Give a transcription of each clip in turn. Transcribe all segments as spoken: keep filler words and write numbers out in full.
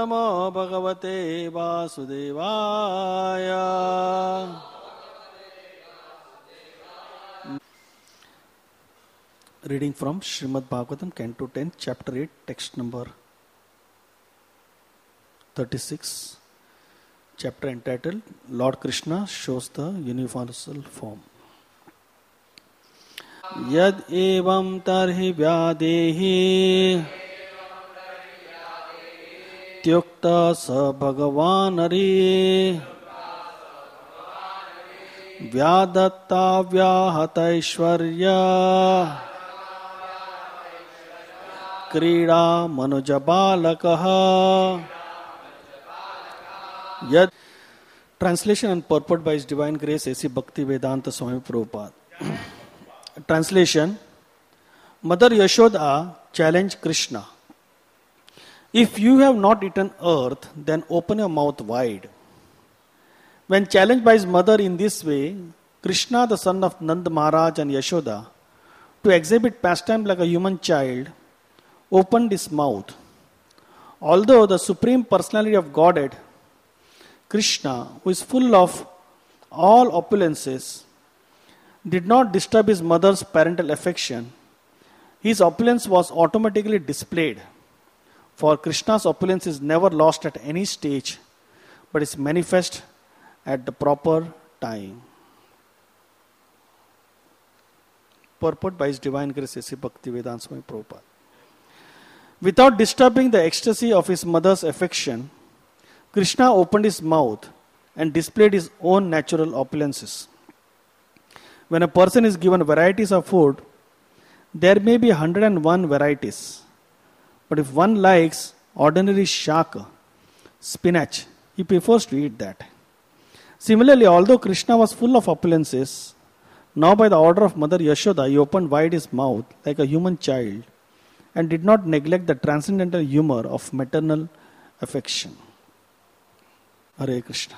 Namo Bhagavate Vasudevaya. Reading from Srimad Bhagavatam, Canto ten, Chapter eight, text number thirty-six. Chapter entitled Lord Krishna shows the universal form. Yad evam tarhi vyadehi tyukta sa bhagavan ari vyadatta vyahata ishwarya krida manujabalakaha. Yad. Translation and purport by His Divine Grace A C Bhakti Vedanta Swami Prabhupada. Translation. Mother Yashoda challenged Krishna. If you have not eaten earth, then open your mouth wide. When challenged by his mother in this way, Krishna, the son of Nanda Maharaj and Yashoda, to exhibit pastime like a human child, opened his mouth. Although the Supreme Personality of Godhead, Krishna, who is full of all opulences, did not disturb his mother's parental affection, his opulence was automatically displayed. For Krishna's opulence is never lost at any stage, but is manifest at the proper time. Purport by His Divine Grace A C Bhakti Vedanta Swami Prabhupada. Without disturbing the ecstasy of his mother's affection, Krishna opened his mouth and displayed his own natural opulences. When a person is given varieties of food, there may be one hundred and one varieties. But if one likes ordinary shaka, spinach, he prefers to eat that. Similarly, although Krishna was full of opulences, now by the order of Mother Yashoda, he opened wide his mouth like a human child and did not neglect the transcendental humor of maternal affection. Hare Krishna.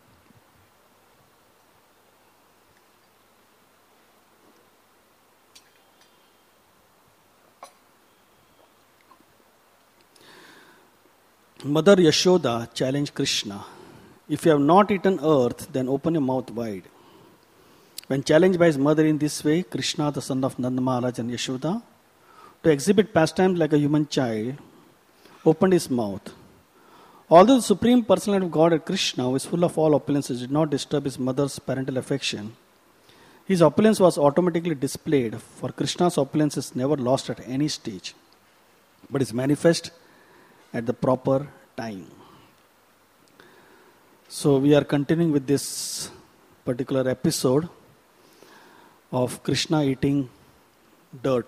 Mother Yashoda challenged Krishna. If you have not eaten earth, then open your mouth wide. When challenged by his mother in this way, Krishna, the son of Nanda Maharaj and Yashoda, to exhibit pastimes like a human child, opened his mouth. Although the Supreme Personality of God, Krishna, who is full of all opulences, did not disturb his mother's parental affection, his opulence was automatically displayed, for Krishna's opulence is never lost at any stage, but is manifest at the proper time. So we are continuing with this particular episode of Krishna eating dirt.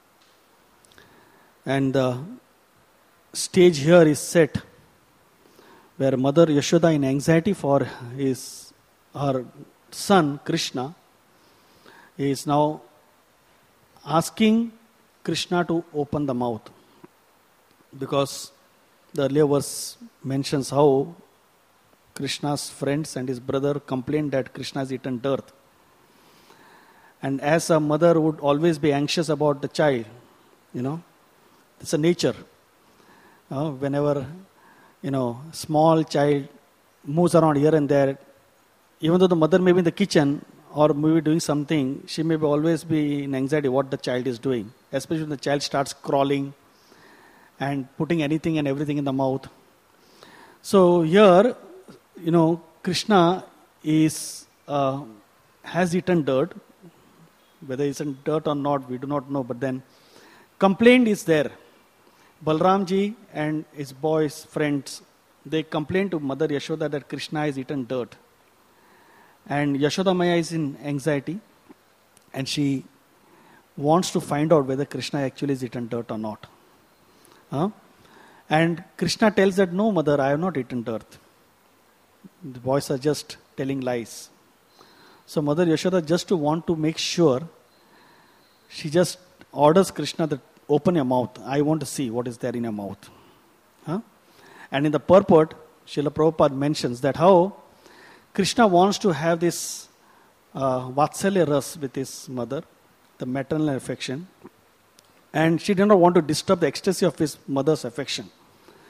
And the stage here is set where Mother Yashoda, in anxiety for his her son Krishna, is now asking Krishna to open the mouth. Because the earlier verse mentions how Krishna's friends and his brother complained that Krishna has eaten dirt. And as a mother would always be anxious about the child, you know, it's a nature. Uh, whenever, you know, small child moves around here and there, even though the mother may be in the kitchen or may be doing something, she may be always be in anxiety what the child is doing, especially when the child starts crawling and putting anything and everything in the mouth. So here, you know, Krishna is uh, has eaten dirt. Whether it's in dirt or not, we do not know. But then, complaint is there. Balramji and his boys, friends, they complain to Mother Yashoda that Krishna has eaten dirt. And Yashoda Maya is in anxiety. And she wants to find out whether Krishna actually has eaten dirt or not. Huh? And Krishna tells that, no, mother, I have not eaten dirt. The boys are just telling lies. So Mother Yashoda, just to want to make sure, she just orders Krishna that open your mouth. I want to see what is there in your mouth. Huh? And in the purport, Srila Prabhupada mentions that how Krishna wants to have this uh, Vatsalya Ras with his mother, the maternal affection. And she did not want to disturb the ecstasy of his mother's affection.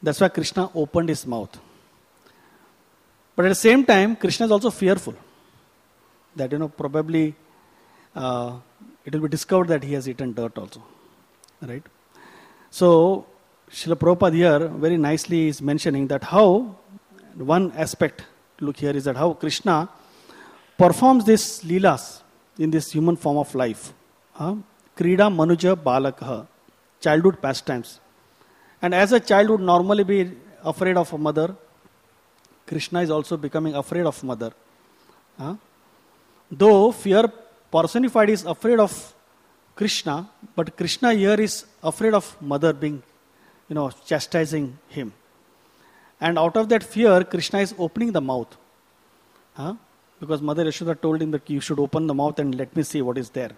That's why Krishna opened his mouth. But at the same time, Krishna is also fearful that, you know, probably uh, it will be discovered that he has eaten dirt also. Right? So, Srila Prabhupada here very nicely is mentioning that how, one aspect, look here, is that how Krishna performs these leelas in this human form of life. Uh, Krida Manuja Balakha, childhood pastimes. And as a child would normally be afraid of a mother, Krishna is also becoming afraid of mother. Uh, though fear personified is afraid of Krishna, but Krishna here is afraid of mother being, you know, chastising him. And out of that fear, Krishna is opening the mouth. Huh? Because Mother Yashoda told him that you should open the mouth and let me see what is there.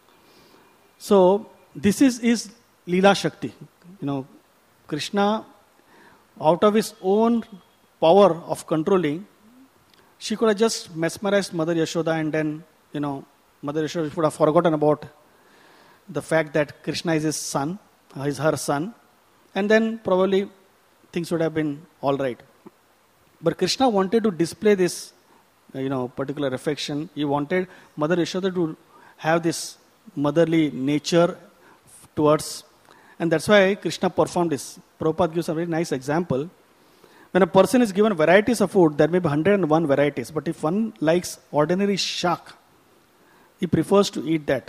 So, this is, is Leela Shakti. You know, Krishna, out of his own power of controlling, she could have just mesmerized Mother Yashoda, and then, you know, Mother Yashoda would have forgotten about the fact that Krishna is his son, uh, is her son, and then probably things would have been all right. But Krishna wanted to display this, uh, you know, particular affection. He wanted Mother Yashoda to have this motherly nature towards, and that's why Krishna performed this. Prabhupada gives a very nice example. When a person is given varieties of food, there may be one hundred and one varieties, but if one likes ordinary shak, he prefers to eat that.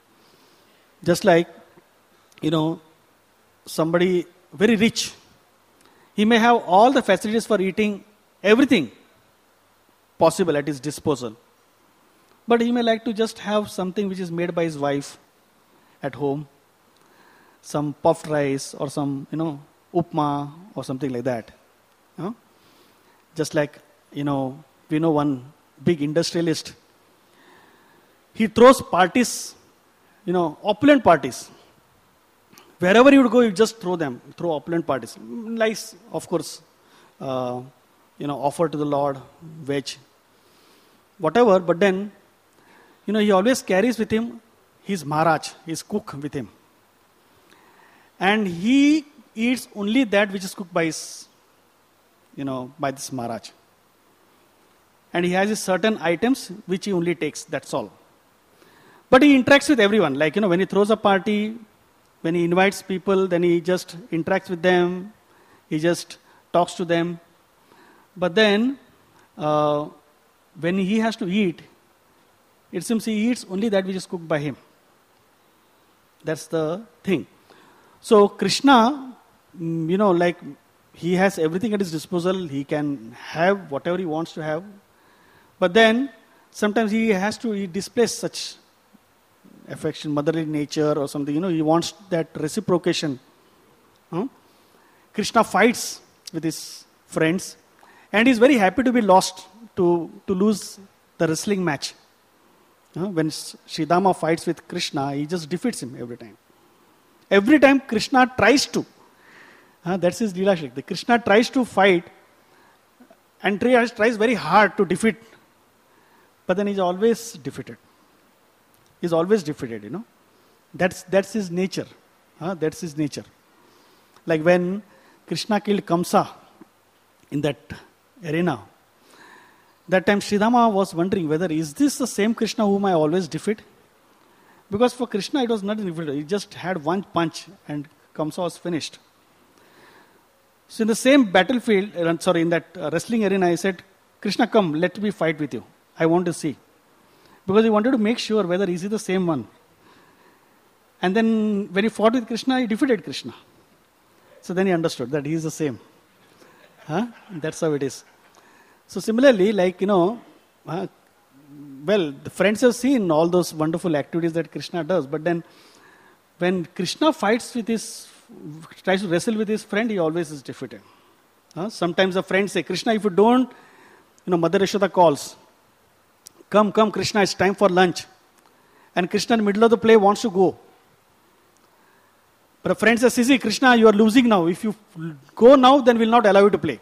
Just like, you know, somebody very rich, he may have all the facilities for eating everything possible at his disposal. But he may like to just have something which is made by his wife at home. Some puffed rice or some, you know, upma or something like that. You know? Just like, you know, we know one big industrialist. He throws parties, you know, opulent parties. Wherever you would go, you just throw them, throw opulent parties. Nice, of course, uh, you know, offer to the Lord, veg, whatever. But then, you know, he always carries with him his Maharaj, his cook with him. And he eats only that which is cooked by his, you know, by this Maharaj. And he has his certain items which he only takes, that's all. But he interacts with everyone. Like, you know, when he throws a party, when he invites people, then he just interacts with them. He just talks to them. But then, uh, when he has to eat, it seems he eats only that which is cooked by him. That's the thing. So, Krishna, you know, like, he has everything at his disposal. He can have whatever he wants to have. But then, sometimes he has to, he displays such affection, motherly nature or something. You know, he wants that reciprocation. Huh? Krishna fights with his friends. And he's very happy to be lost, to, to lose the wrestling match. Huh? When Sridhama fights with Krishna, he just defeats him every time. Every time Krishna tries to. Uh, that's his Leela Shakti. Krishna tries to fight and tries, tries very hard to defeat. But then he's always defeated. He's always defeated, you know. That's that's his nature. Uh, that's his nature. Like when Krishna killed Kamsa in that arena, that time Sridhama was wondering whether is this the same Krishna whom I always defeat? Because for Krishna it was not difficult. He just had one punch and Kamsa was finished. So in the same battlefield, uh, sorry, in that uh, wrestling arena, he said, Krishna, come, let me fight with you. I want to see. Because he wanted to make sure whether is he the same one. And then when he fought with Krishna, he defeated Krishna. So then he understood that he is the same. Huh? That's how it is. So similarly, like, you know, uh, well, the friends have seen all those wonderful activities that Krishna does. But then when Krishna fights with his, tries to wrestle with his friend, he always is defeated. Huh? Sometimes the friends say, Krishna, if you don't, you know, Mother Yashoda calls. Come, come, Krishna, it's time for lunch. And Krishna in the middle of the play wants to go. But a friend says, Sisi, Krishna, you are losing now. If you go now, then we'll not allow you to play.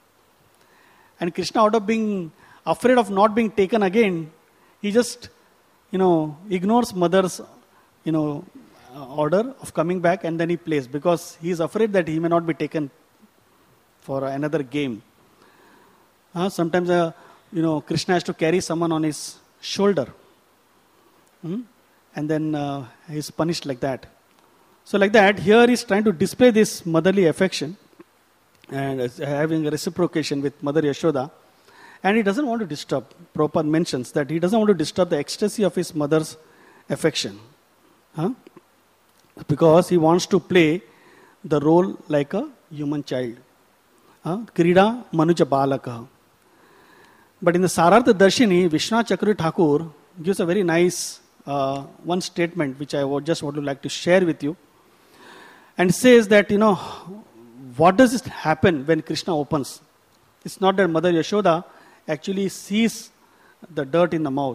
And Krishna, out of being afraid of not being taken again, he just, you know, ignores mother's, you know, order of coming back, and then he plays because he is afraid that he may not be taken for another game. Uh, sometimes, uh, you know, Krishna has to carry someone on his shoulder. Hmm? And then uh, he's punished like that. So like that, here he's trying to display this motherly affection and having a reciprocation with Mother Yashoda. And he doesn't want to disturb. Prabhupada mentions that he doesn't want to disturb the ecstasy of his mother's affection. Huh? Because he wants to play the role like a human child. Huh? Krida Manuja Balaka. But in the Sarartha Darshini, Vishwanath Chakravarti Thakur gives a very nice uh, one statement which I would just want to like to share with you. And says that, you know, what does it happen when Krishna opens? It's not that Mother Yashoda actually sees the dirt in the mouth.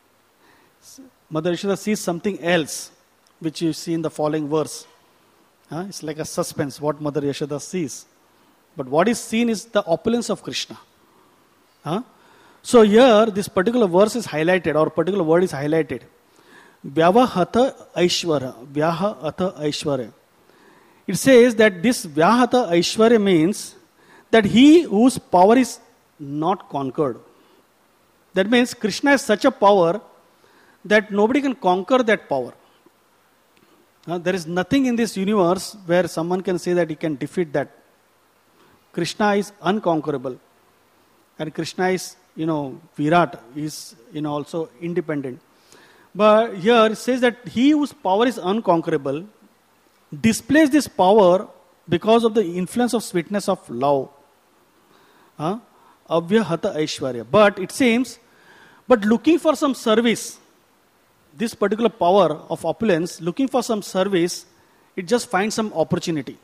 Mother Yashoda sees something else, which you see in the following verse. Uh, it's like a suspense, what Mother Yashoda sees. But what is seen is the opulence of Krishna. Uh? So here, this particular verse is highlighted, or particular word is highlighted. Vyavahata Aishwara. Vyahata Aishwara. It says that this Vyahata Aishwarya means that he whose power is not conquered. That means Krishna has such a power that nobody can conquer that power. Uh, there is nothing in this universe where someone can say that he can defeat that. Krishna is unconquerable. And Krishna is, you know, Virat, is, you know, also independent. But here it says that he whose power is unconquerable displays this power because of the influence of sweetness of love. Uh, Avyahata Aishwarya. But it seems, but looking for some service, this particular power of opulence, looking for some service, it just finds some opportunity.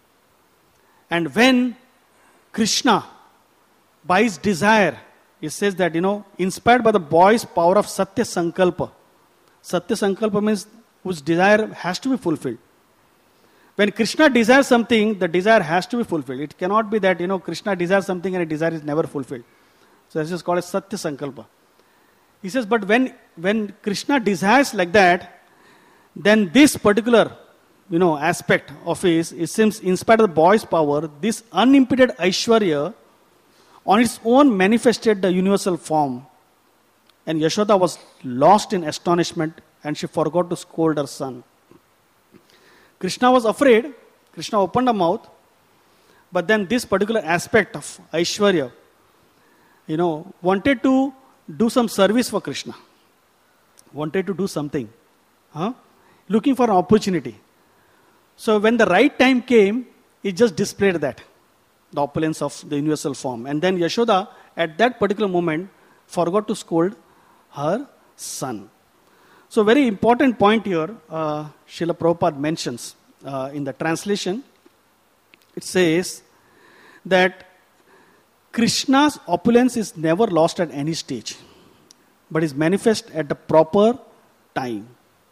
And when Krishna, by his desire, it says that, you know, inspired by the boy's power of Satya Sankalpa. Satya Sankalpa means whose desire has to be fulfilled. When Krishna desires something, the desire has to be fulfilled. It cannot be that, you know, Krishna desires something and a desire is never fulfilled. So this is called as Satya Sankalpa. He says, but when, when Krishna desires like that, then this particular, you know, aspect of his, it seems, in spite of the boy's power, this unimpeded Aishwarya on its own manifested the universal form. And Yashoda was lost in astonishment and she forgot to scold her son. Krishna was afraid. Krishna opened her mouth. But then this particular aspect of Aishwarya, you know, wanted to do some service for Krishna. Wanted to do something. Huh? Looking for an opportunity. So when the right time came, it just displayed that. The opulence of the universal form. And then Yashoda, at that particular moment, forgot to scold her son. So very important point here, uh, Srila Prabhupada mentions uh, in the translation. It says that Krishna's opulence is never lost at any stage, but is manifest at the proper time.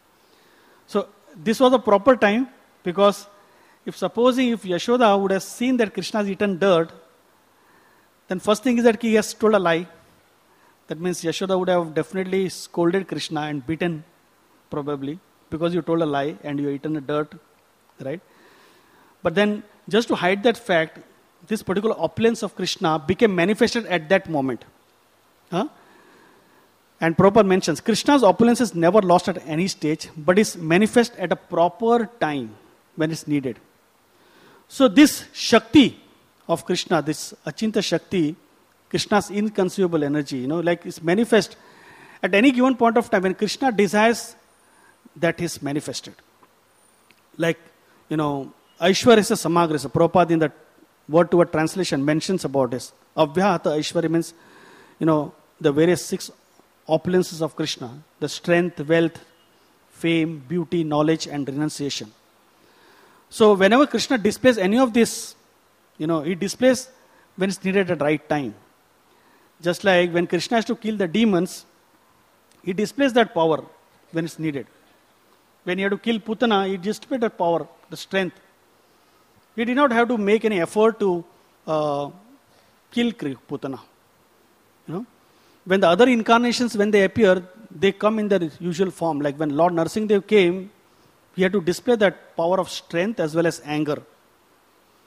So this was a proper time because if supposing if Yashoda would have seen that Krishna has eaten dirt, then first thing is that he has told a lie. That means Yashoda would have definitely scolded Krishna and beaten, probably, because you told a lie and you eaten a dirt, right? But then, just to hide that fact, this particular opulence of Krishna became manifested at that moment. Huh? And Prabhupada mentions, Krishna's opulence is never lost at any stage, but is manifest at a proper time when it's needed. So this Shakti of Krishna, this Achinta Shakti, Krishna's inconceivable energy, you know, like it's manifest at any given point of time when Krishna desires, that is manifested. Like, you know, Aishwarya Samagrasa, Prabhupada in the word to word translation mentions about this. Avyahata Aishwarya means, you know, the various six opulences of Krishna, the strength, wealth, fame, beauty, knowledge, and renunciation. So whenever Krishna displays any of this, you know, he displays when it's needed at the right time. Just like when Krishna has to kill the demons, he displays that power when it's needed. When he had to kill Putana, he displayed that power, the strength. He did not have to make any effort to uh, kill Putana. You know, when the other incarnations, when they appear, they come in their usual form. Like when Lord Narasimhadev came, he had to display that power of strength as well as anger.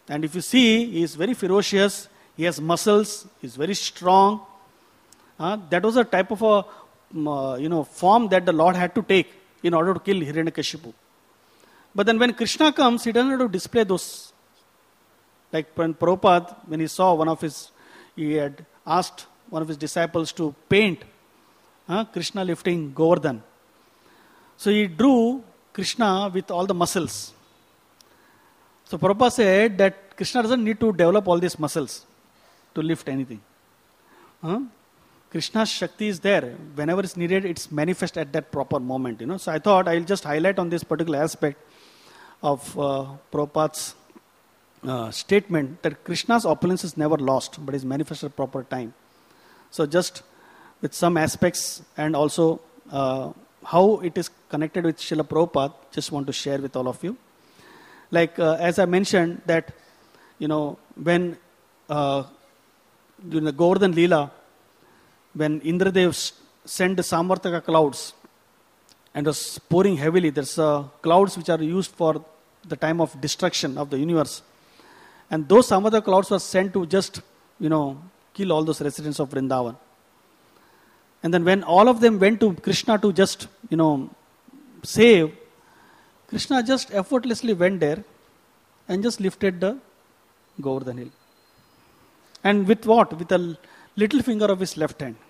And if you see, he is very ferocious. He has muscles. He is very strong. Uh, that was a type of a um, uh, you know form that the Lord had to take in order to kill Hiranyakashipu. But then when Krishna comes, he doesn't have to display those. Like when Prabhupada, when he saw one of his, he had asked one of his disciples to paint uh, Krishna lifting Govardhan. So he drew Krishna with all the muscles. So Prabhupada said that Krishna doesn't need to develop all these muscles to lift anything. Huh? Krishna's Shakti is there. Whenever it's needed, it's manifest at that proper moment. You know. So I thought I'll just highlight on this particular aspect of uh, Prabhupada's uh, statement that Krishna's opulence is never lost, but is manifested at proper time. So just with some aspects and also uh, how it is connected with Srila Prabhupada, just want to share with all of you. Like uh, as I mentioned that, you know, when uh, during the Govardhan Leela, when Indradev sent the Samartaka clouds and was pouring heavily, there's uh, clouds which are used for the time of destruction of the universe. And those Samartaka clouds were sent to just, you know, kill all those residents of Vrindavan. And then when all of them went to Krishna to just, you know, save, Krishna just effortlessly went there and just lifted the Govardhan hill. And with what? With a little finger of his left hand.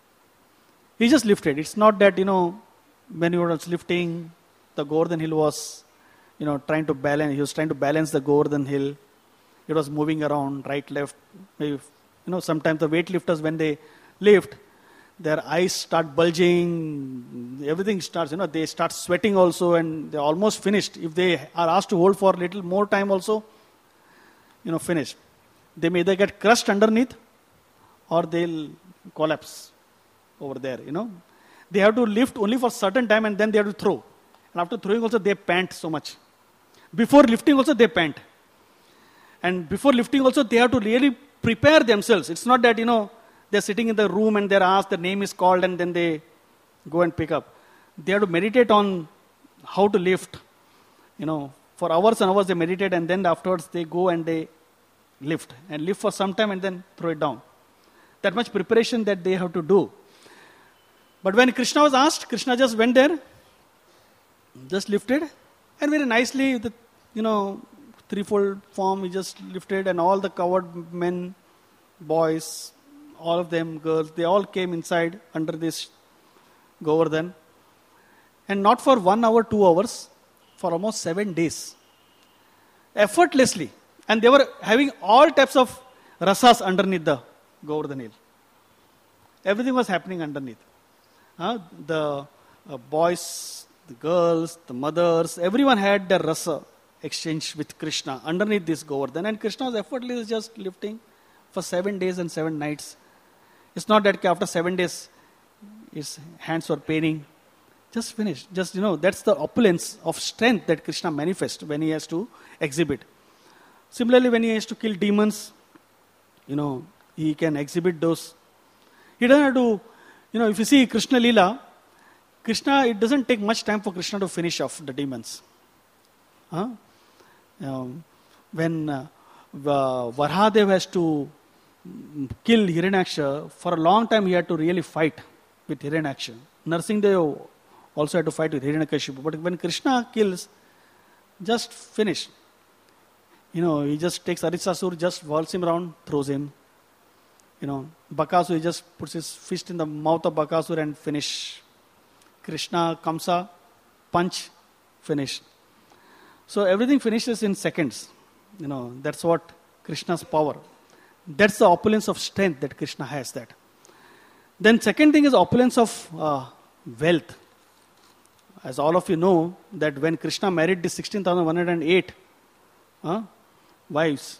He just lifted. It's not that, you know, when he was lifting, the Govardhan hill was, you know, trying to balance. He was trying to balance the Govardhan hill. It was moving around, right, left. Maybe, you know, sometimes the weightlifters, when they lift, their eyes start bulging, everything starts, you know, they start sweating also, and they're almost finished. If they are asked to hold for a little more time also, you know, finished. They may either get crushed underneath or they'll collapse over there, you know. They have to lift only for a certain time and then they have to throw. And after throwing also, they pant so much. Before lifting also, they pant. And before lifting also, they have to really prepare themselves. It's not that, you know, they're sitting in the room and they're asked, the name is called, and then they go and pick up. They have to meditate on how to lift. You know, for hours and hours they meditate, and then afterwards they go and they lift. And lift for some time and then throw it down. That much preparation that they have to do. But when Krishna was asked, Krishna just went there, just lifted, and very nicely, the, you know, threefold form, he just lifted, and all the covered men, boys, all of them, girls, they all came inside under this Govardhan. And not for one hour, two hours, for almost seven days. Effortlessly. And they were having all types of rasas underneath the Govardhan hill. Everything was happening underneath. Uh, the uh, boys, the girls, the mothers, everyone had their rasa exchange with Krishna underneath this Govardhan. And Krishna was effortlessly just lifting for seven days and seven nights. It's not that after seven days, his hands were paining. Just finished. Just, you know, that's the opulence of strength that Krishna manifests when he has to exhibit. Similarly, when he has to kill demons, you know, he can exhibit those. He doesn't have to, you know, if you see Krishna Leela, Krishna, it doesn't take much time for Krishna to finish off the demons. Huh? Um, when uh, Varahadev has to kill Hiranyaksha, for a long time he had to really fight with Hiranyaksha. Narsimhadev also had to fight with Hiranyakashipu. But when Krishna kills, just finish. You know, he just takes Arisasur, just whirls him around, throws him. You know, Bakasur, he just puts his fist in the mouth of Bakasur and finish. Krishna, Kamsa, punch, finish. So everything finishes in seconds. You know, that's what Krishna's power. That's the opulence of strength that Krishna has that. Then second thing is opulence of uh, wealth. As all of you know, that when Krishna married the sixteen thousand one hundred eight uh, wives,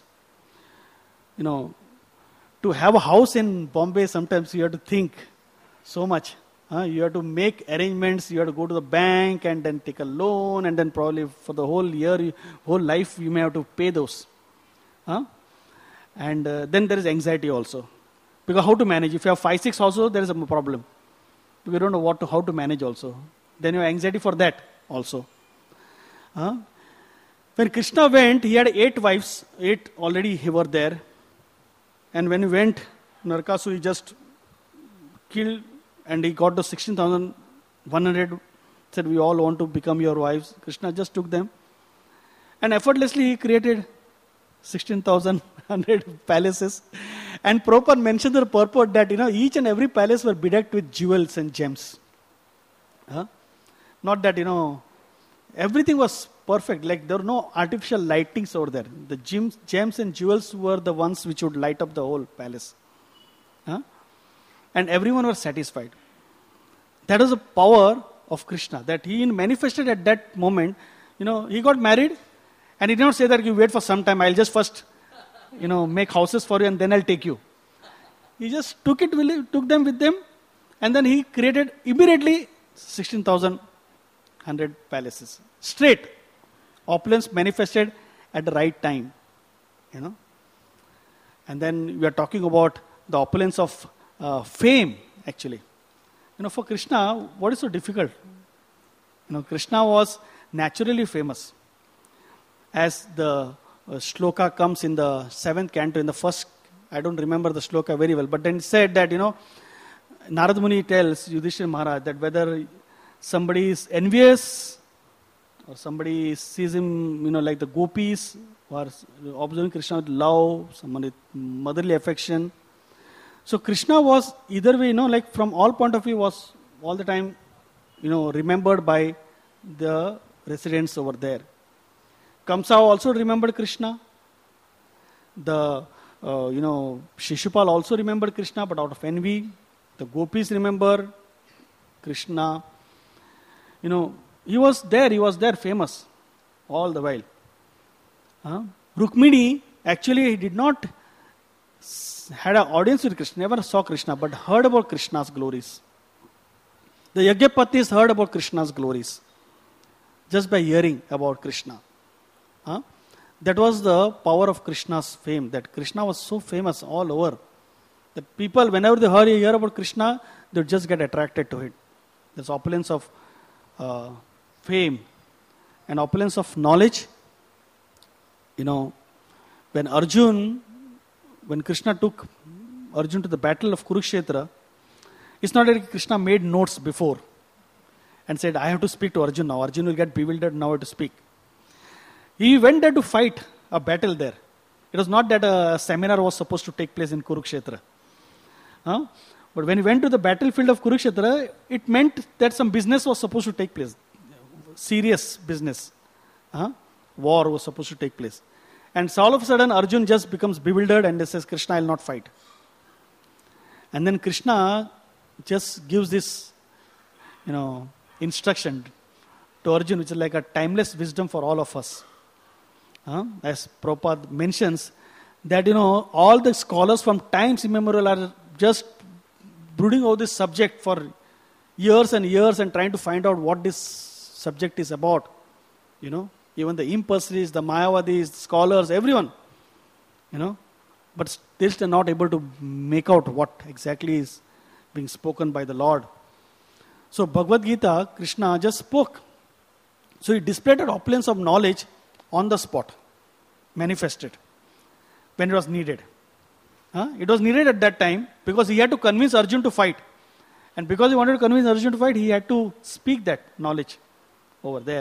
you know, to have a house in Bombay, sometimes you have to think so much. Uh, you have to make arrangements, you have to go to the bank and then take a loan, and then probably for the whole year, you, whole life, you may have to pay those. Uh, and uh, then there is anxiety also. Because how to manage? If you have five, six houses, there is a problem. You don't know what to, how to manage also. Then you have anxiety for that also. Uh, When Krishna went, he had eight wives, eight already were there. And when he went, Narakasura, he just killed and he got the sixteen thousand one hundred, said, we all want to become your wives. Krishna just took them. And effortlessly he created sixteen thousand one hundred palaces. And Prabhupada mentioned the purport that, you know, each and every palace were bedecked with jewels and gems. Huh? Not that, you know, everything was perfect. Like there were no artificial lightings over there. The gems, gems and jewels were the ones which would light up the whole palace. Huh? And everyone was satisfied. That was the power of Krishna, that he manifested at that moment. You know, he got married and he did not say that you wait for some time, I'll just first, you know, make houses for you and then I'll take you. He just took it, took them with them, and then he created immediately sixteen thousand one hundred palaces. Straight. Opulence manifested at the right time. You know. And then we are talking about the opulence of uh, fame, actually. You know, for Krishna, what is so difficult? You know, Krishna was naturally famous. As the uh, shloka comes in the seventh canto, in the first, I don't remember the shloka very well, but then it said that, you know, Narad Muni tells Yudhishthira Maharaj that whether somebody is envious or somebody sees him, you know, like the gopis who are observing Krishna with love, someone with motherly affection. So Krishna was either way, you know, like from all point of view was all the time, you know, remembered by the residents over there. Kamsa also remembered Krishna. The, uh, you know, Shishupal also remembered Krishna, but out of envy. The gopis remember Krishna. You know, he was there, he was there famous all the while. Huh? Rukmini, actually, he did not had an audience with Krishna, never saw Krishna, but heard about Krishna's glories. The Yajnapatis heard about Krishna's glories just by hearing about Krishna. Huh? That was the power of Krishna's fame, that Krishna was so famous all over. The people, whenever they heard, hear about Krishna, they would just get attracted to it. There's opulence of uh, fame and opulence of knowledge. You know, when Arjun, when Krishna took Arjun to the battle of Kurukshetra, it's not that Krishna made notes before and said, I have to speak to Arjun now. Arjun will get bewildered now to speak. He went there to fight a battle there. It was not that a seminar was supposed to take place in Kurukshetra. Huh? But when he went to the battlefield of Kurukshetra, it meant that some business was supposed to take place. Serious business. Huh? War was supposed to take place. And so all of a sudden, Arjun just becomes bewildered and he says, Krishna, I will not fight. And then Krishna just gives this, you know, instruction to Arjun, which is like a timeless wisdom for all of us. Huh? As Prabhupada mentions, that, you know, all the scholars from times immemorial are just brooding over this subject for years and years and trying to find out what this subject is about. You know, even the impersonalists, the Mayavadis, the scholars, everyone. You know, but still they're not able to make out what exactly is being spoken by the Lord. So Bhagavad Gita, Krishna just spoke. So he displayed an opulence of knowledge on the spot, manifested, when it was needed. Huh? It was needed at that time because he had to convince Arjun to fight. And because he wanted to convince Arjun to fight, he had to speak that knowledge over there.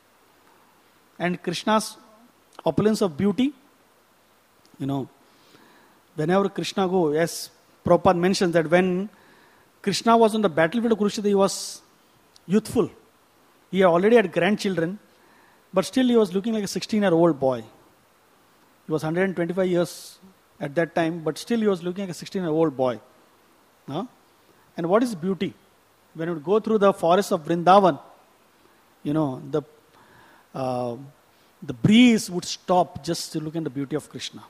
And Krishna's opulence of beauty, you know, whenever Krishna go, yes, Prabhupada mentions that when Krishna was on the battlefield of Kurukshetra, he was youthful. He already had grandchildren, but still he was looking like a sixteen-year-old boy. He was one hundred twenty-five years at that time, but still he was looking like a sixteen-year-old boy. Huh? And what is beauty? When you go through the forest of Vrindavan, you know, the uh, the breeze would stop just to look at the beauty of Krishna.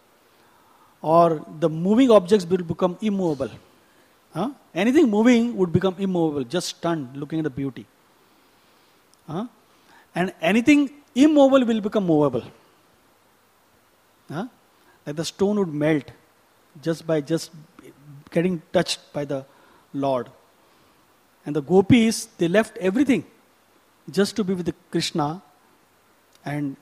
Or the moving objects will become immovable. Huh? Anything moving would become immovable, just stunned looking at the beauty. Huh? And anything immovable will become movable. Huh? Like the stone would melt just by just getting touched by the Lord. And the gopis, they left everything just to be with the Krishna and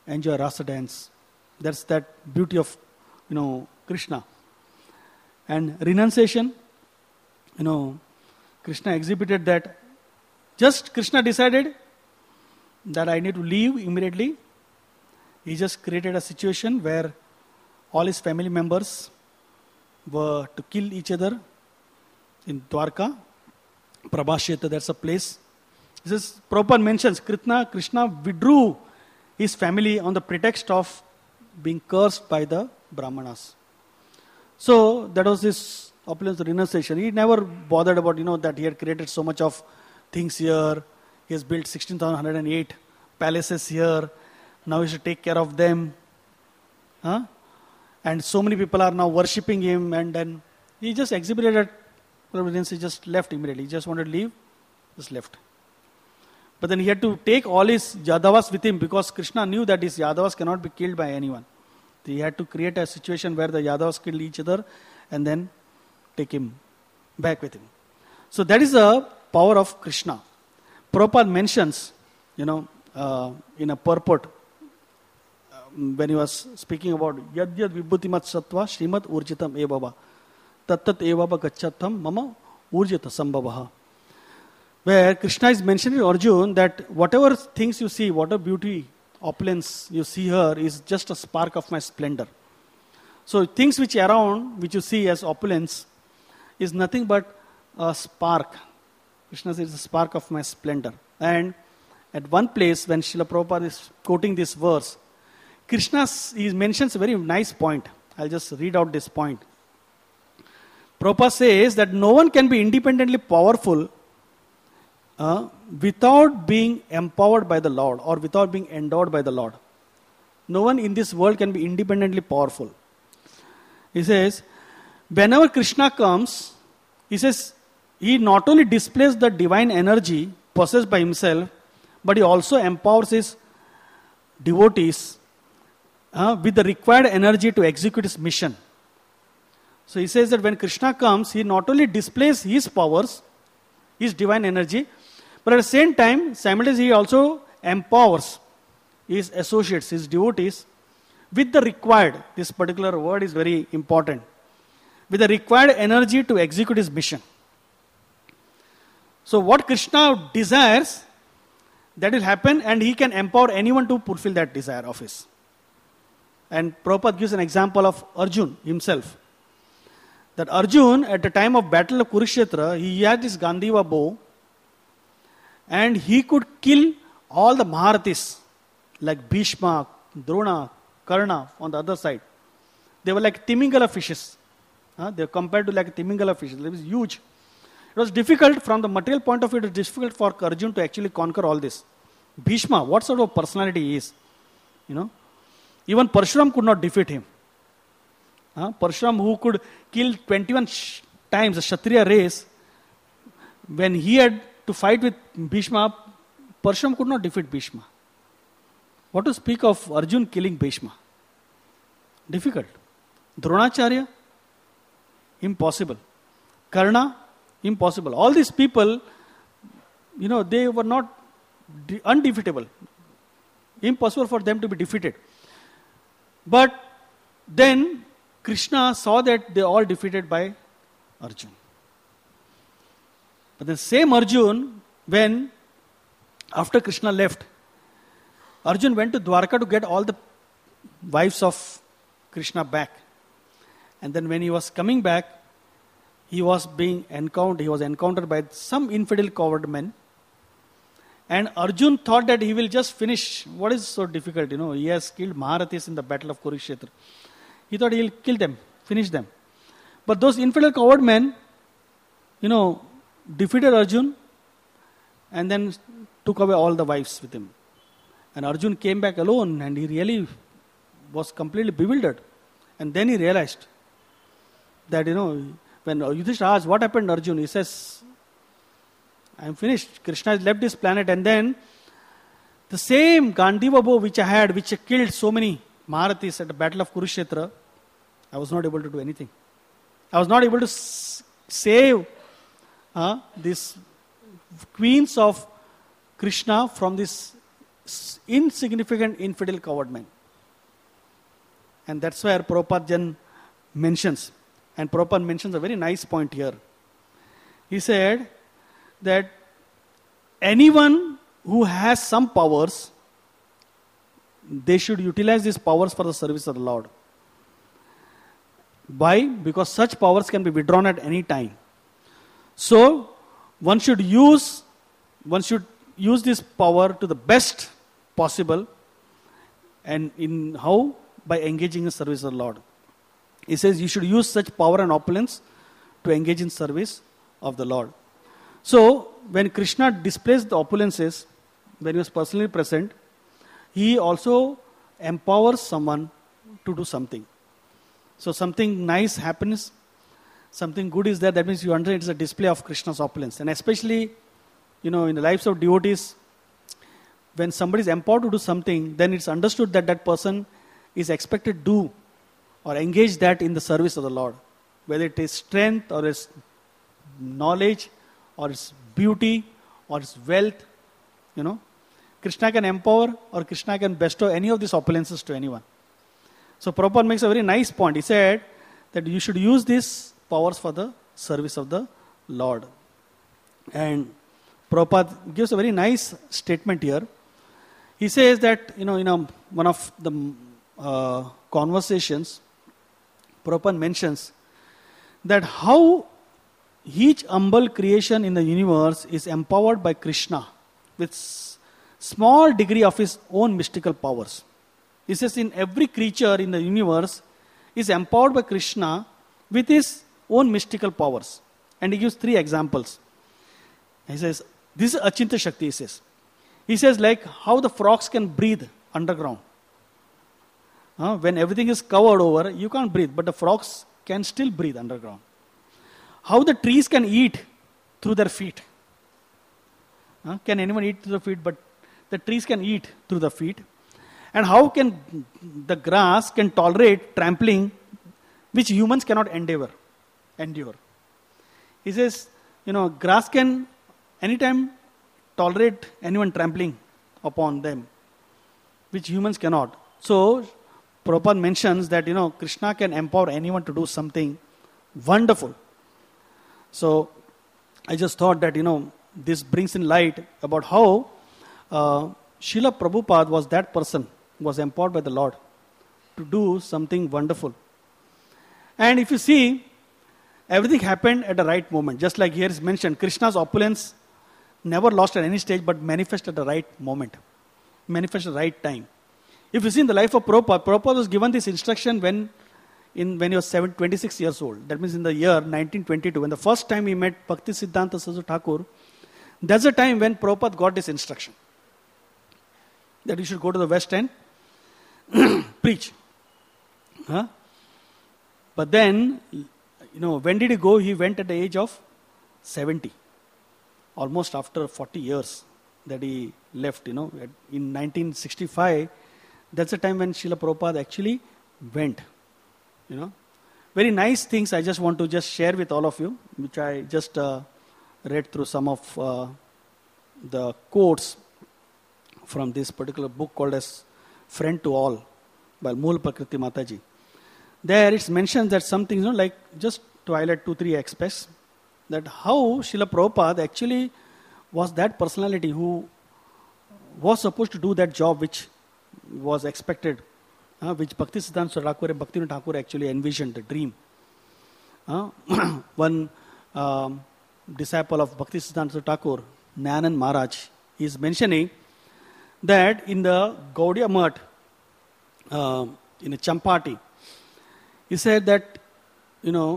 enjoy rasa dance. That's that beauty of, you know, Krishna. And renunciation, you know, Krishna exhibited that. Just Krishna decided that I need to leave immediately. He just created a situation where all his family members were to kill each other in Dwarka. Prabhashyata, that's a place. This is, Prabhupada mentions, Krishna, Krishna withdrew his family on the pretext of being cursed by the Brahmanas. So, that was his opulence renunciation. He never bothered about, you know, that he had created so much of things here. He has built sixteen thousand one hundred eight palaces here. Now he should take care of them. Huh? And so many people are now worshipping him, and then he just exhibited that providence. He just left immediately. He just wanted to leave, just left. But then he had to take all his Yadavas with him, because Krishna knew that his Yadavas cannot be killed by anyone. He had to create a situation where the Yadavas kill each other and then take him back with him. So that is the power of Krishna. Prabhupada mentions, you know, uh, in a purport, uh, when he was speaking about Yad Yad Vibhutimat Sattva Srimad Urjitam Evava Tat Tat Evava Gachatam Mama Urjita Sambhavaha. Where Krishna is mentioning to Arjuna that whatever things you see, whatever beauty, opulence you see here is just a spark of my splendor. So things which are around, which you see as opulence, is nothing but a spark. Krishna says it's a spark of my splendor. And at one place, when Srila Prabhupada is quoting this verse, Krishna he mentions a very nice point. I'll just read out this point. Prabhupada says that no one can be independently powerful uh, without being empowered by the Lord, or without being endowed by the Lord. No one in this world can be independently powerful. He says, whenever Krishna comes, he says, he not only displays the divine energy possessed by himself, but he also empowers his devotees uh, with the required energy to execute his mission. So he says that when Krishna comes, he not only displays his powers, his divine energy, but at the same time, simultaneously he also empowers his associates, his devotees, with the required, this particular word is very important, with the required energy to execute his mission. So what Krishna desires, that will happen, and he can empower anyone to fulfill that desire of his. And Prabhupada gives an example of Arjuna himself. That Arjuna, at the time of battle of Kurukshetra, he had this Gandiva bow, and he could kill all the Maharathis, like Bhishma, Drona, Karna on the other side. They were like Timingala fishes. Uh, they were compared to like Timingala fishes. It was huge. It was difficult from the material point of view. It was difficult for Arjuna to actually conquer all this. Bhishma, what sort of personality he is? You know, even Parshuram could not defeat him. Uh, Parshuram, who could kill twenty-one sh- times the Kshatriya race, when he had to fight with Bhishma, Parshuram could not defeat Bhishma. What to speak of Arjuna killing Bhishma? Difficult. Dronacharya? Impossible. Karna? Impossible. All these people, you know, they were not de- undefeatable. Impossible for them to be defeated. But then Krishna saw that they are all defeated by Arjuna. But the same Arjuna, when after Krishna left, Arjuna went to Dwarka to get all the wives of Krishna back. And then when he was coming back, he was being encountered, he was encountered by some infidel coward men. And Arjuna thought that he will just finish. What is so difficult? You know, he has killed Maharathis in the battle of Kurukshetra. He thought he will kill them, finish them. But those infidel coward men, you know, defeated Arjuna and then took away all the wives with him. And Arjuna came back alone, and he really was completely bewildered. And then he realized that, you know, when Yudhishthira asked, what happened, Arjuna? He says, I am finished. Krishna has left this planet. And then the same Gandiva bow which I had, which killed so many Maharathis at the battle of Kurukshetra, I was not able to do anything. I was not able to s- save uh, these queens of Krishna from this insignificant infidel coward man. And that's where Prabhupada Jan mentions. And Prabhupada mentions a very nice point here. He said that anyone who has some powers, they should utilize these powers for the service of the Lord. Why? Because such powers can be withdrawn at any time. So, one should use, one should use this power to the best possible. And in how? By engaging in service of the Lord. He says you should use such power and opulence to engage in service of the Lord. So, when Krishna displays the opulences, when he was personally present, he also empowers someone to do something. So, something nice happens, something good is there, that means you understand it's a display of Krishna's opulence. And especially, you know, in the lives of devotees, when somebody is empowered to do something, then it's understood that that person is expected to do or engage that in the service of the Lord. Whether it is strength or its knowledge or its beauty or its wealth, you know. Krishna can empower or Krishna can bestow any of these opulences to anyone. So Prabhupada makes a very nice point. He said that you should use these powers for the service of the Lord. And Prabhupada gives a very nice statement here. He says that, you know, in a, one of the uh, conversations, Prabhupada mentions that how each humble creation in the universe is empowered by Krishna with s- small degree of his own mystical powers. He says in every creature in the universe is empowered by Krishna with his own mystical powers. And he gives three examples. He says, this is Achinta Shakti, he says. He says like how the frogs can breathe underground. Uh, when everything is covered over, you can't breathe, but the frogs can still breathe underground. How the trees can eat through their feet. Uh, can anyone eat through the feet? But the trees can eat through the feet. And how can the grass can tolerate trampling, which humans cannot endeavor, endure. He says, you know, grass can anytime tolerate anyone trampling upon them, which humans cannot. So, Prabhupada mentions that, you know, Krishna can empower anyone to do something wonderful. So, I just thought that, you know, this brings in light about how uh, Srila Prabhupada was that person who was empowered by the Lord to do something wonderful. And if you see, everything happened at the right moment. Just like here is mentioned, Krishna's opulence never lost at any stage but manifested at the right moment. Manifested at the right time. If you see in the life of Prabhupada, Prabhupada was given this instruction when in when he was seven, twenty-six years old. That means in the year nineteen twenty-two. When the first time he met Bhakti Siddhanta Saraswati Thakur, that's the time when Prabhupada got this instruction. That he should go to the West and preach. Huh? But then, you know, when did he go? He went at the age of seventy. Almost after forty years that he left, you know. In nineteen sixty-five, that's the time when Srila Prabhupada actually went. You know. Very nice things I just want to just share with all of you, which I just uh, read through some of uh, the quotes from this particular book called as Friend to All by Mool Prakriti Mataji. There it's mentioned that something, you know, like just to highlight two, three aspects, that how Srila Prabhupada actually was that personality who was supposed to do that job which was expected, uh, which Bhakti Siddhanta Thakur and Bhaktivinoda Thakur actually envisioned, the dream. Uh, one um, disciple of Bhakti Siddhanta Thakur, Nayanand Maharaj, is mentioning that in the Gaudiya Math, uh, in a Champati, he said that, you know,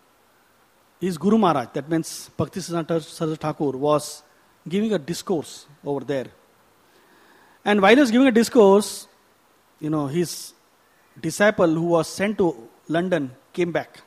his Guru Maharaj, that means Bhakti Siddhanta Saraswati Thakur, was giving a discourse over there. And while he was giving a discourse, you know, his disciple who was sent to London came back.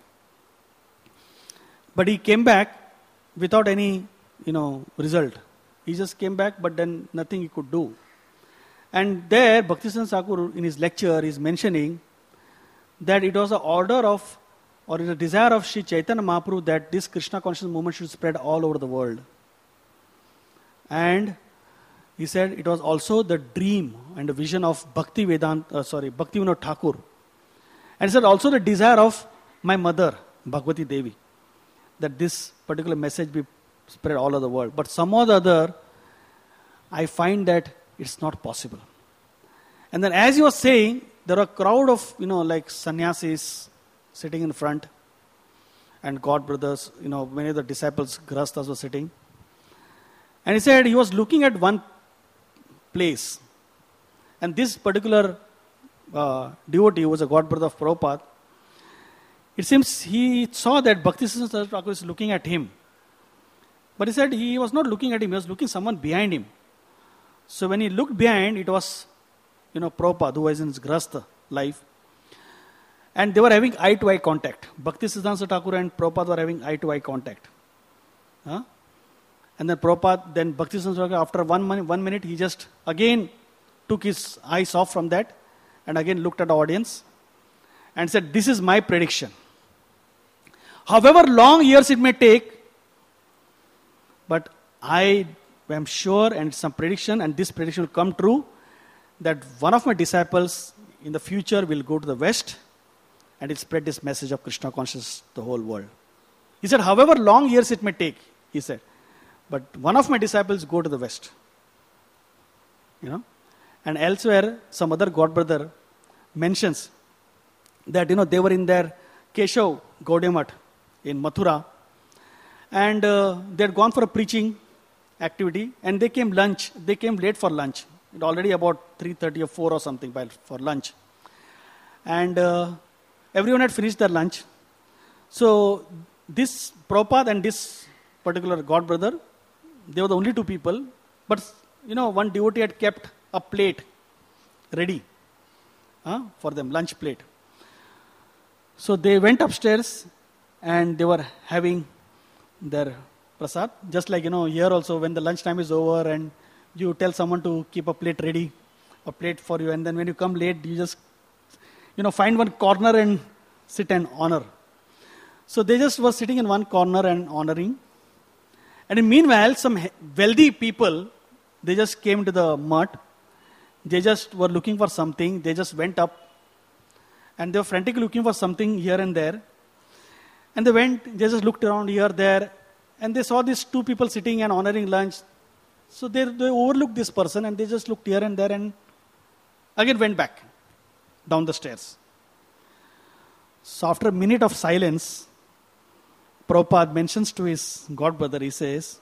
But he came back without any, you know, result. He just came back, but then nothing he could do. And there, Bhakti Siddhanta Thakur, in his lecture, is mentioning that it was an order of, or a desire of Sri Chaitanya Mahaprabhu that this Krishna consciousness movement should spread all over the world. And he said it was also the dream and the vision of Bhakti Vedanta, uh, sorry, Bhakti Vinod Thakur. And he said also the desire of my mother, Bhagavati Devi, that this particular message be spread all over the world. But somehow or the other, I find that it's not possible. And then as he was saying, there were a crowd of, you know, like sannyasis sitting in front, and God brothers, you know, many of the disciples, grastas were sitting. And he said he was looking at one place. And this particular uh, devotee, who was a God brother of Prabhupada, it seems he saw that Bhaktisiddhanta Thakur is looking at him. But he said he was not looking at him, he was looking someone behind him. So when he looked behind, it was, you know, Prabhupada, who was in his grasta life. And they were having eye-to-eye contact. Bhaktisiddhanta Thakur and Prabhupada were having eye-to-eye contact. Huh? And then Prabhupada, then Bhaktisiddhanta Thakur, after one, min- one minute, he just again took his eyes off from that and again looked at the audience and said, this is my prediction. However long years it may take, but I am sure, and some prediction, and this prediction will come true, that one of my disciples in the future will go to the West and will spread this message of Krishna consciousness to the whole world. He said, however long years it may take, he said, but one of my disciples go to the West. You know? And elsewhere, some other God brother mentions that, you know, they were in their Keshav Gaudiya Math in Mathura, and uh, they had gone for a preaching activity, and they came lunch, they came late for lunch. It already about three thirty or four or something by, for lunch. And uh, everyone had finished their lunch. So this Prabhupada and this particular God brother, they were the only two people. But, you know, one devotee had kept a plate ready uh, for them, lunch plate. So they went upstairs and they were having their prasad. Just like, you know, here also when the lunch time is over and you tell someone to keep a plate ready, a plate for you, and then when you come late, you just, you know, find one corner and sit and honor. So they just were sitting in one corner and honoring. And in meanwhile, some wealthy people, they just came to the mart. They just were looking for something. They just went up. And they were frantically looking for something here and there. And they went, they just looked around here, there. And they saw these two people sitting and honoring lunch. So they, they overlooked this person and they just looked here and there and again went back down the stairs. So after a minute of silence, Prabhupada mentions to his God brother, he says,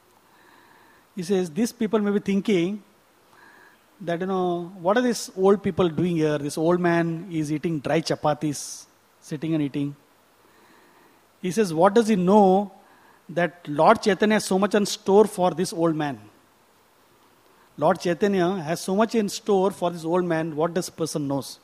he says, these people may be thinking that, you know, what are these old people doing here? This old man is eating dry chapatis, sitting and eating. He says, what does he know that Lord Chaitanya has so much in store for this old man? Lord Chaitanya has so much in store for this old man, what this person knows.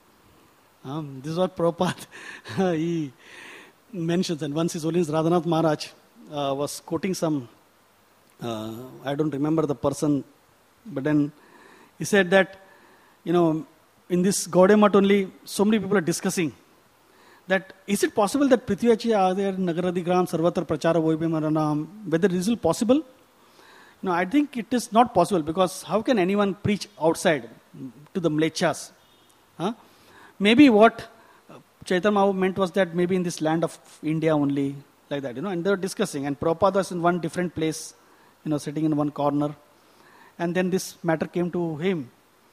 Um, this is what Prabhupada he mentions. And once His Holiness Radhanath Maharaj uh, was quoting some, uh, I don't remember the person, but then he said that, you know, in this Gaudiya Math only, so many people are discussing that is it possible that Prithviachi Adhyar Nagaradigram Sarvatra Prachara Voibhimaranam, whether it is possible? No, I think it is not possible, because how can anyone preach outside to the Mlechas? Huh? Maybe what Chaitanya Mahaprabhu meant was that maybe in this land of India only, like that, you know, and they were discussing, and Prabhupada was in one different place, you know, sitting in one corner, and then this matter came to him.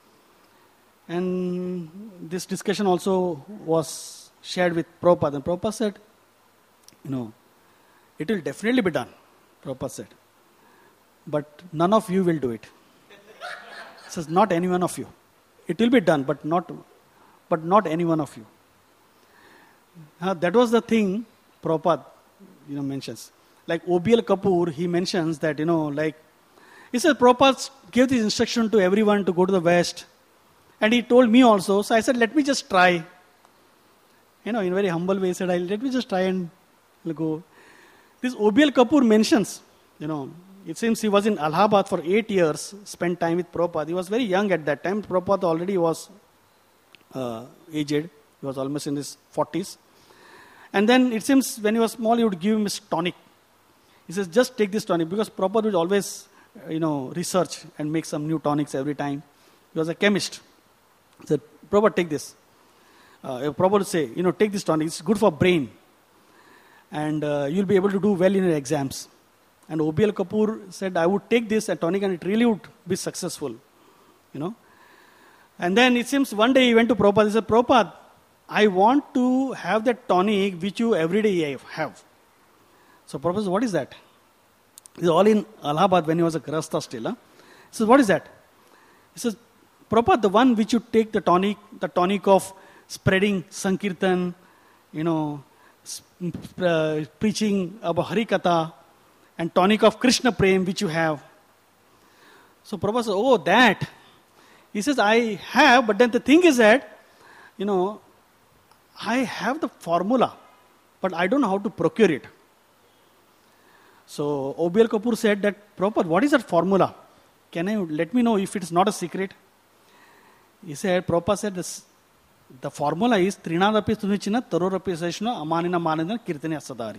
And this discussion also was shared with Prabhupada, and Prabhupada said, you know, it will definitely be done, Prabhupada said. But none of you will do it. He says, not any one of you. It will be done, but not, but not any one of you. Uh, that was the thing Prabhupada, you know, mentions. Like O B L Kapoor, he mentions that, you know, like, he said Prabhupada gave this instruction to everyone to go to the West. And he told me also. So I said, let me just try. You know, in a very humble way, he said, let me just try and go. This O B L Kapoor mentions, you know, it seems he was in Allahabad for eight years, spent time with Prabhupada. He was very young at that time. Prabhupada already was uh, aged. He was almost in his forties. And then it seems when he was small, he would give him his tonic. He says, just take this tonic. Because Prabhupada would always you know, research and make some new tonics every time. He was a chemist. He said, Prabhupada, take this. Uh, Prabhupada would say, you know, take this tonic. It's good for brain. And uh, you'll be able to do well in your exams. And O B L Kapoor said, I would take this tonic and it really would be successful. You know. And then it seems one day he went to Prabhupada. He said, Prabhupada, I want to have that tonic which you every day have. So Prabhupada said, what is that? This is all in Allahabad when he was a Grahastha still. Huh? He says, what is that? He says, Prabhupada, the one which you take the tonic, the tonic of spreading Sankirtan, you know, uh, preaching about Harikatha, and tonic of Krishna Prem which you have. So Prabhupada says, oh, that. He says, I have, but then the thing is that, you know, I have the formula, but I don't know how to procure it. So O B L Kapoor said that, Prabhupada, what is that formula? Can you let me know if it's not a secret? He said, Prabhupada said, this, the formula is Trinadapi Tunichina Tarorapi Seshna Amanina Manina Kirtani Asadari.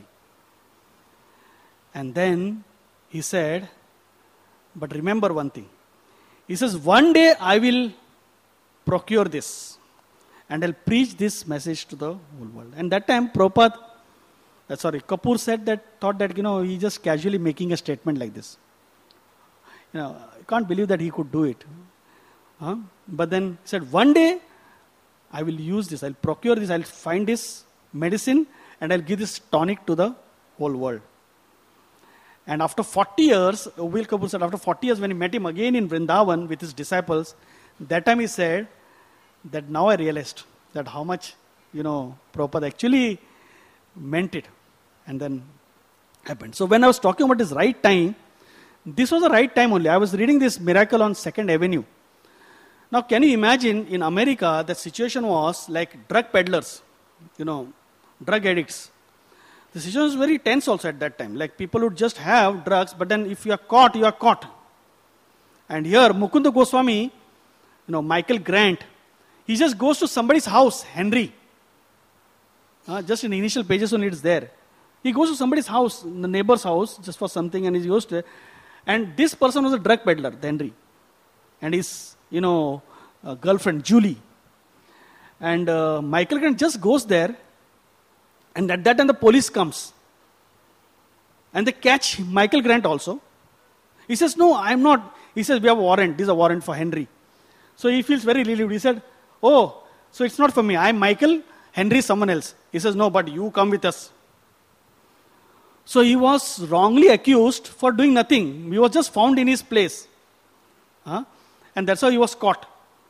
And then he said, but remember one thing. He says, one day I will procure this and I'll preach this message to the whole world. And that time Prabhupada, uh, sorry, Kapoor said that, thought that, you know, he just casually making a statement like this. You know, I can't believe that he could do it. Huh? But then he said, one day I will use this, I'll procure this, I'll find this medicine and I'll give this tonic to the whole world. And after forty years, O B L Kapoor said, after forty years when he met him again in Vrindavan with his disciples, that time he said that now I realized that how much, you know, Prabhupada actually meant it. And then happened. So when I was talking about this right time, this was the right time only. I was reading this miracle on second Avenue. Now can you imagine in America the situation was like drug peddlers, you know, drug addicts. The situation was very tense also at that time. Like people would just have drugs, but then if you are caught, you are caught. And here, Mukunda Goswami, you know, Michael Grant, he just goes to somebody's house, Henry. Uh, just in the initial pages only it's there. He goes to somebody's house, the neighbor's house, just for something, and he goes to, and this person was a drug peddler, Henry. And his, you know, uh, girlfriend, Julie. And uh, Michael Grant just goes there. And at that time the police comes. And they catch Michael Grant also. He says, no, I'm not. He says, we have a warrant. This is a warrant for Henry. So he feels very relieved. He said, oh, so it's not for me. I'm Michael, Henry is someone else. He says, no, but you come with us. So he was wrongly accused for doing nothing. He was just found in his place. Huh? And that's how he was caught.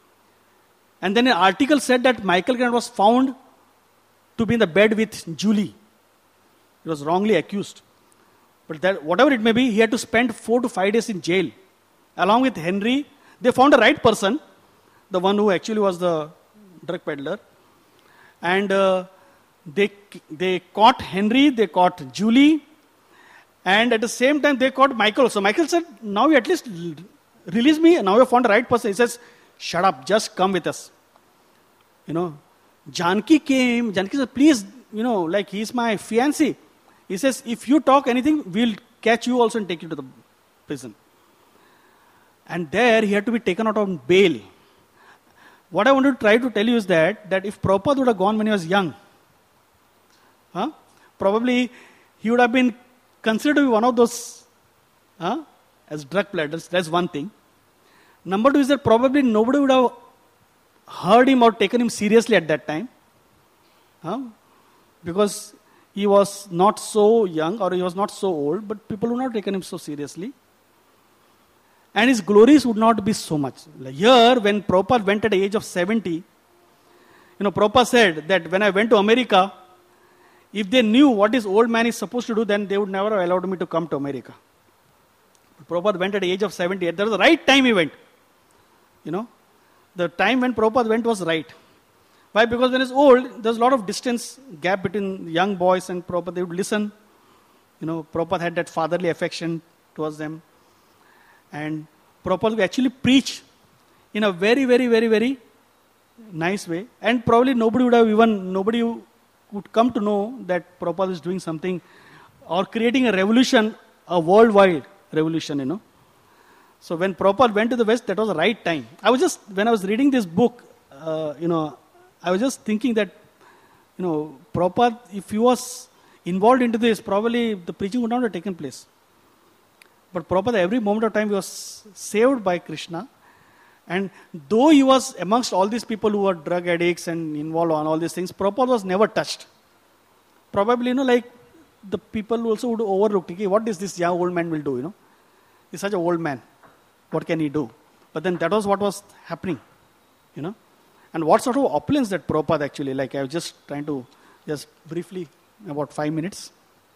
And then an article said that Michael Grant was found to be in the bed with Julie. He was wrongly accused. But that, whatever it may be, he had to spend four to five days in jail. Along with Henry, they found the right person, the one who actually was the drug peddler. And uh, they, they caught Henry, they caught Julie, and at the same time they caught Michael. So Michael said, now you at least release me, now you found the right person. He says, shut up, just come with us. You know, Janki came, Janki said, please, you know, like he's my fiancé. He says, if you talk anything, we'll catch you also and take you to the prison. And there he had to be taken out on bail. What I wanted to try to tell you is that, that if Prabhupada would have gone when he was young, huh, probably he would have been considered to be one of those huh, as drug peddlers. That's one thing. Number two is that probably nobody would have heard him or taken him seriously at that time. Huh? Because he was not so young or he was not so old, but people would not have taken him so seriously. And his glories would not be so much. Like here, when Prabhupada went at the age of seventy, you know, Prabhupada said that when I went to America, if they knew what this old man is supposed to do, then they would never have allowed me to come to America. Prabhupada went at the age of seventy. That was the right time he went. You know, the time when Prabhupada went was right. Why? Because when he's old, there's a lot of distance gap between young boys and Prabhupada. They would listen. You know, Prabhupada had that fatherly affection towards them. And Prabhupada would actually preach in a very, very, very, very nice way. And probably nobody would have even, nobody would come to know that Prabhupada is doing something or creating a revolution, a worldwide revolution, you know. So when Prabhupada went to the West, that was the right time. I was just, when I was reading this book, uh, you know, I was just thinking that, you know, Prabhupada, if he was involved into this, probably the preaching would not have taken place. But Prabhupada, every moment of time, he was saved by Krishna. And though he was amongst all these people who were drug addicts and involved on all these things, Prabhupada was never touched. Probably, you know, like the people also would overlook, okay, what is this young old man will do, you know? He's such an old man. What can he do? But then that was what was happening, you know? And what sort of opulence that Prabhupada actually, like I was just trying to, just briefly, about five minutes.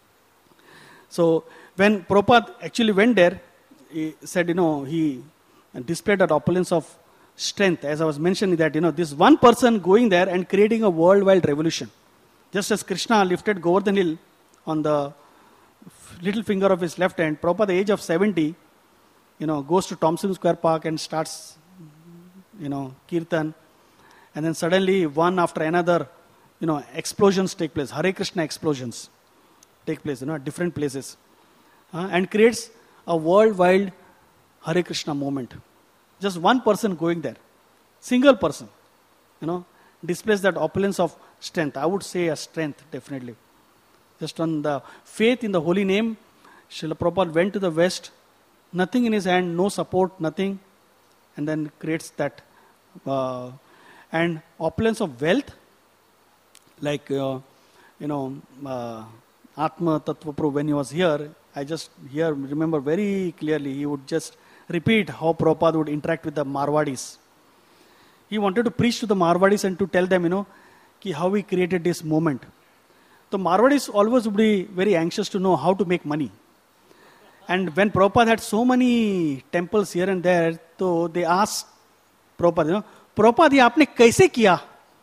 So when Prabhupada actually went there, he said, you know, he displayed that opulence of strength. As I was mentioning that, you know, this one person going there and creating a worldwide revolution. Just as Krishna lifted Govardhan Hill on the little finger of his left hand, Prabhupada at the age of seventy, you know, goes to Thompson Square Park and starts, you know, kirtan. And then suddenly, one after another, you know, explosions take place. Hare Krishna explosions take place, you know, at different places. Uh, and creates a worldwide Hare Krishna movement. Just one person going there. Single person, you know, displays that opulence of strength. I would say a strength, definitely. Just on the faith in the holy name, Srila Prabhupada went to the West, nothing in his hand, no support, nothing, and then creates that uh, and opulence of wealth, like uh, you know, uh, Atma Tattva Prabhu, when he was here, I just here remember very clearly, he would just repeat how Prabhupada would interact with the Marwadis. He wanted to preach to the Marwadis and to tell them, you know, ki how he created this movement. The Marwadis always would be very anxious to know how to make money. And when Prabhupada had so many temples here and there, so they asked Prabhupada, you know, Prabhupada, ये आपने कैसे किया?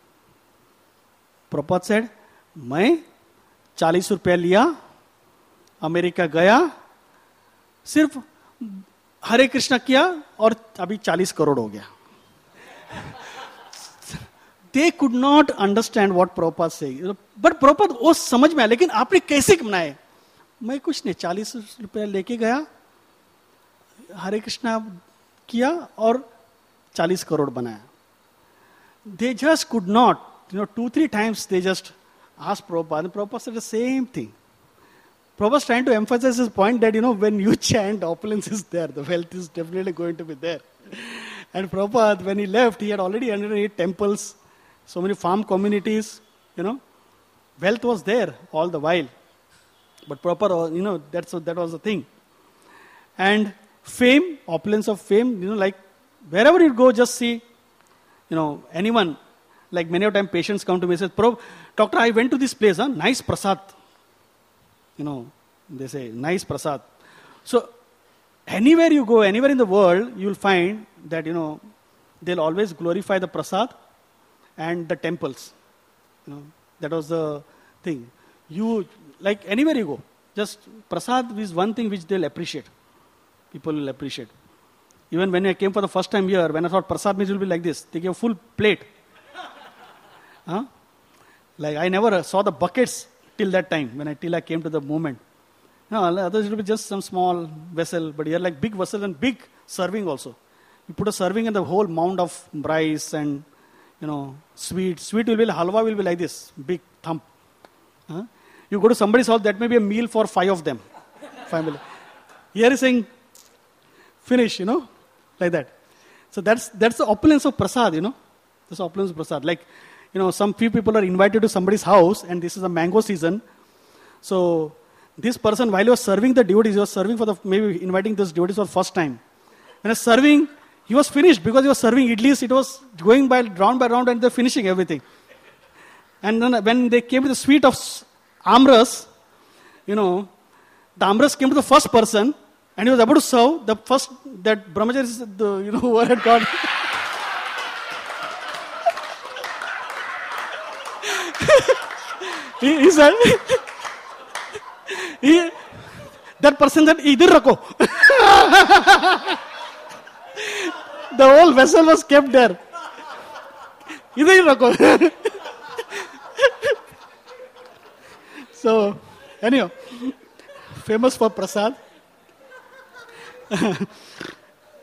Prabhupada said, मैं चालीस रुपया लिया, America गया, सिर्फ हरे कृष्णा किया और अभी चालीस करोड़ हो गया. They could not understand what Prabhupada saying. But Prabhupada वो समझ में आया, लेकिन आपने कैसे बनाए? मैं कुछ नहीं, चालीस रुपया लेके गया, हरे कृष्णा किया और चालीस करोड़ बनाया. They just could not, you know, two, three times they just asked Prabhupada, and Prabhupada said the same thing. Prabhupada was trying to emphasize his point that, you know, when you chant, opulence is there, the wealth is definitely going to be there. And Prabhupada, when he left, he had already one hundred eight temples, so many farm communities, you know, wealth was there all the while. But Prabhupada, you know, that's, that was the thing. And fame, opulence of fame, you know, like wherever you go, just see, you know, anyone, like many of time patients come to me and say, Doctor, I went to this place, huh? Nice prasad. You know, they say, nice prasad. So, anywhere you go, anywhere in the world, you will find that, you know, they'll always glorify the prasad and the temples. You know, that was the thing. You, like anywhere you go, just prasad is one thing which they'll appreciate. People will appreciate. Even when I came for the first time here, when I thought prasad means will be like this, they gave a full plate. Huh? Like I never saw the buckets till that time, when I till I came to the movement. No, others will be just some small vessel, but here like big vessel and big serving also. You put a serving and the whole mound of rice and, you know, sweet. Sweet will be, halwa will be like this, big thump. Huh? You go to somebody's house, that may be a meal for five of them. Family. Here is saying, finish, you know, like that. So that's that's the opulence of prasad, you know. That's the opulence of prasad. Like, you know, some few people are invited to somebody's house and this is a mango season. So this person, while he was serving the devotees, he was serving for the, maybe inviting this devotees for the first time. When he was serving, he was finished because he was serving idlis. It was going by round by round and they're finishing everything. And then when they came to the sweet of amras, you know, the amras came to the first person and he was about to serve the first, that brahmachari, the, you know, who had got. he, he said, he, that person said, idhar rako. The whole vessel was kept there. Idhar rako. So, anyhow, famous for prasad.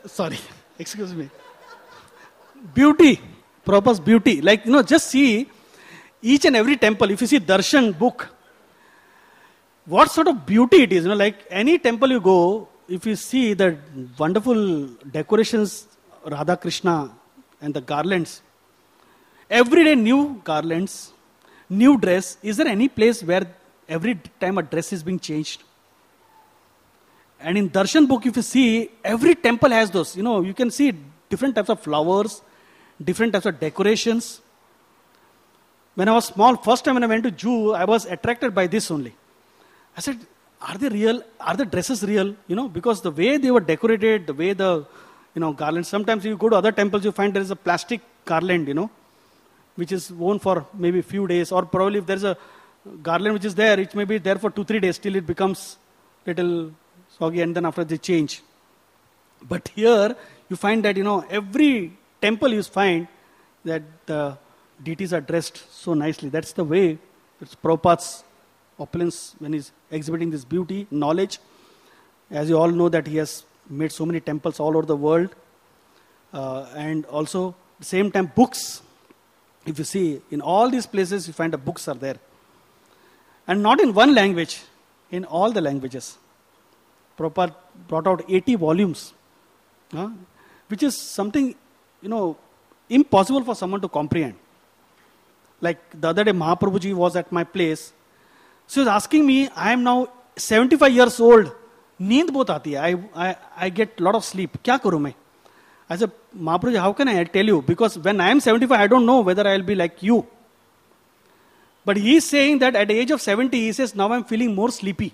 Sorry, excuse me. Beauty, Prabhupada's beauty. Like, you know, just see each and every temple. If you see Darshan book, what sort of beauty it is. You know, like any temple you go, if you see the wonderful decorations, Radha Krishna and the garlands, every day new garlands, new dress. Is there any place where every time a dress is being changed? And in Darshan book, if you see, every temple has those. You know, you can see different types of flowers, different types of decorations. When I was small, first time when I went to Jew, I was attracted by this only. I said, are they real? Are the dresses real? You know, because the way they were decorated, the way the, you know, garlands. Sometimes you go to other temples, you find there is a plastic garland, you know, which is worn for maybe a few days. Or probably if there is a garland which is there, it may be there for two, three days till it becomes little soggy and then after they change. But here, you find that, you know, every temple you find that the deities are dressed so nicely. That's the way it's Prabhupada's opulence when he's exhibiting this beauty, knowledge. As you all know that he has made so many temples all over the world. Uh, and also, at the same time, books. If you see, in all these places, you find the books are there. And not in one language, in all the languages. Prabhupada brought out eighty volumes, uh, which is something, you know, impossible for someone to comprehend. Like the other day, Mahaprabhuji was at my place. So he was asking me, I am now seventy-five years old. Neend bahut aati hai. I, I, I get a lot of sleep. Kya karu main? I said, Mahaprabhuji, how can I tell you? Because when I am seventy-five, I don't know whether I will be like you. But he is saying that at the age of seventy, he says, now I am feeling more sleepy.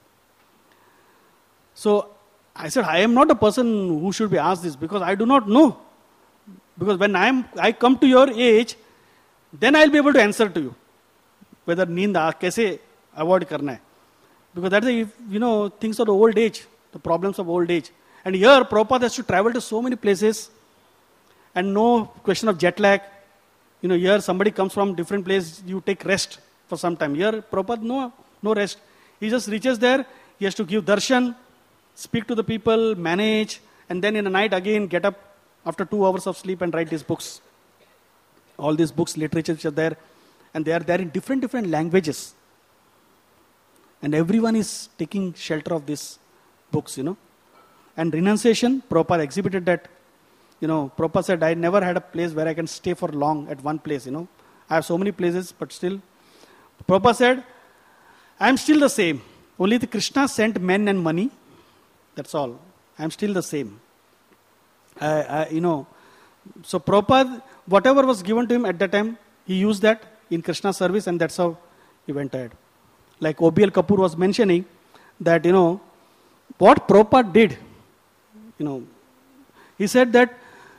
So I said, I am not a person who should be asked this because I do not know. Because when I am, I come to your age, then I will be able to answer to you. Whether neend kaise avoid karna hai. Because that's the, you know, things of the old age, the problems of old age. And here, Prabhupada has to travel to so many places and no question of jet lag. You know, here somebody comes from different place, you take rest for some time. Here, Prabhupada, no, no rest. He just reaches there, he has to give darshan, speak to the people, manage, and then in the night again get up after two hours of sleep and write these books. All these books, literature which are there, and they are there in different, different languages. And everyone is taking shelter of these books, you know. And renunciation, Prabhupada exhibited that. You know, Prabhupada said, I never had a place where I can stay for long at one place, you know. I have so many places, but still. Prabhupada said, I am still the same. Only the Krishna sent men and money. That's all. I am still the same. I, I, you know, so Prabhupada, whatever was given to him at that time, he used that in Krishna service and that's how he went ahead. Like O B L Kapoor was mentioning that, you know, what Prabhupada did, you know, he said that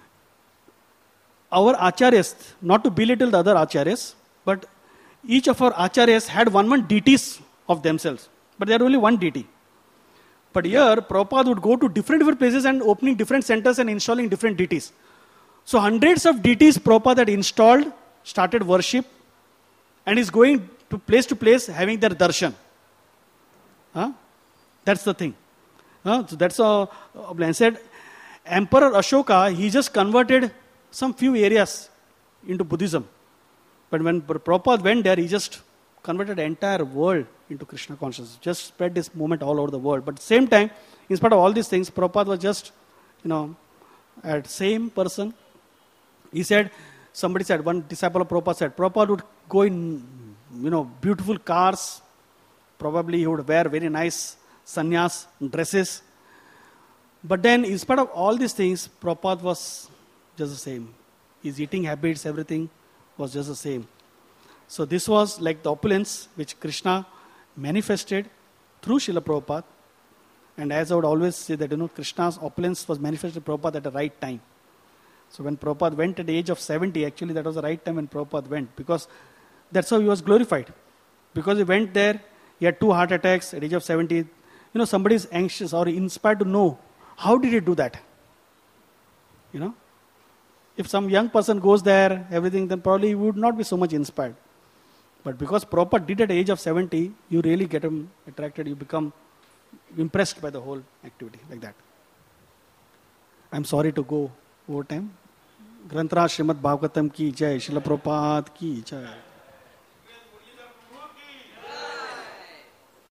our acharyas, not to belittle the other acharyas, but each of our acharyas had one one deities of themselves. But they had only one deity. But here, Prabhupada would go to different different places and opening different centers and installing different deities. So hundreds of deities Prabhupada had installed, started worship, and is going to place to place having their darshan. Huh? That's the thing. Huh? So that's all. I said, Emperor Ashoka, he just converted some few areas into Buddhism. But when Prabhupada went there, he just converted the entire world into Krishna consciousness. Just spread this movement all over the world. But at the same time, in spite of all these things, Prabhupada was just, you know, at same person. He said, somebody said, one disciple of Prabhupada said, Prabhupada would go in, you know, beautiful cars. Probably he would wear very nice sannyas dresses. But then, in spite of all these things, Prabhupada was just the same. His eating habits, everything was just the same. So this was like the opulence which Krishna manifested through Srila Prabhupada. And as I would always say that, you know, Krishna's opulence was manifested to Prabhupada at the right time. So when Prabhupada went at the age of seventy, actually that was the right time when Prabhupada went. Because that's how he was glorified. Because he went there, he had two heart attacks at the age of seventy. You know, somebody is anxious or inspired to know, how did he do that? You know? If some young person goes there, everything, then probably he would not be so much inspired. But because Prabhupada did at the age of seventy, you really get him attracted, you become impressed by the whole activity, like that. I am sorry to go over time. Granthraj Shrimad Bhagavatam की जय. शिल प्रभुपाद की जय.